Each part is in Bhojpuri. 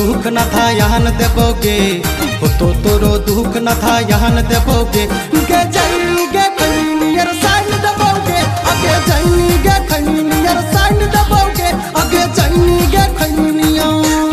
दुख न था यहाँ देवोगे हो तो तोरो दुख न था यहाँ देवोगे गे जानी गे खैनियर साइन देवोगे आगे जानी गे खैनियर साइन देवोगे आगे जानी गे खैनिया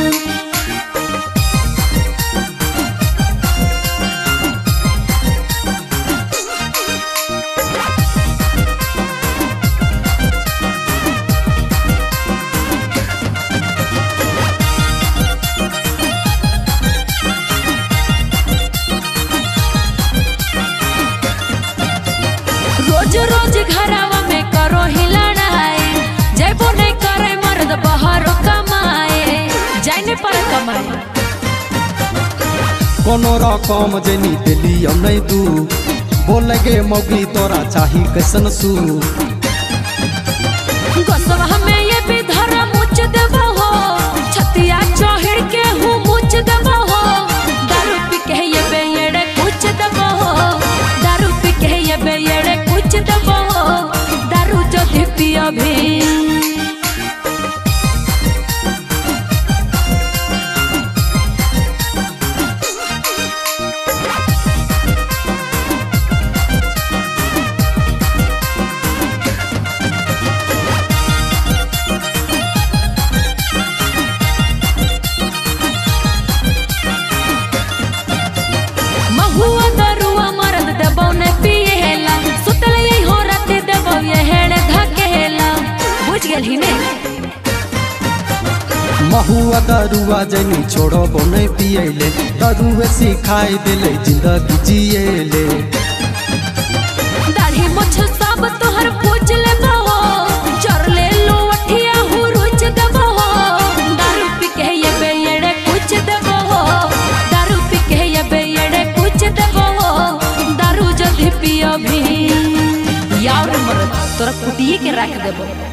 रोज रोज घरवा में करो ही लड़ाई जैबो नहीं करे मर्द बाहर कमाए जाने पर कमाए कोनो रकम जनी दिली हम नहीं दू बोलेगे मौगी तोरा चाही कैसन सू गोसवा में ये भी धर्म मुच देबो हो छतिया चढ़ के हूँ मुच देबो हो दारू पी के ये बेड़े कुछ देबो हो दारू पी के ये बेड़े कुछ देबो हो दारू जो पिया भी महुआ दरुआ मर्द देबो ने पिएला सुतल यही हो रात देबो ये हेड़ धकेला बुझ गेल ही ने महुआ दरुआ जनी छोड़ो नहीं पिएले दरुए सिखाई दिले जिंदगी जिएले दाढ़ी मुछ सब तोहर पूछ लेबो हो चर ले लो अठिया हूँ रुच देबो हो दारू पी के ये बेड़े कुछ देबो हो दारू पी के ये बेड़े कुछ देबो हो दारू जो पिया भी यार मर्द तोरा कुटिए के रख देबो।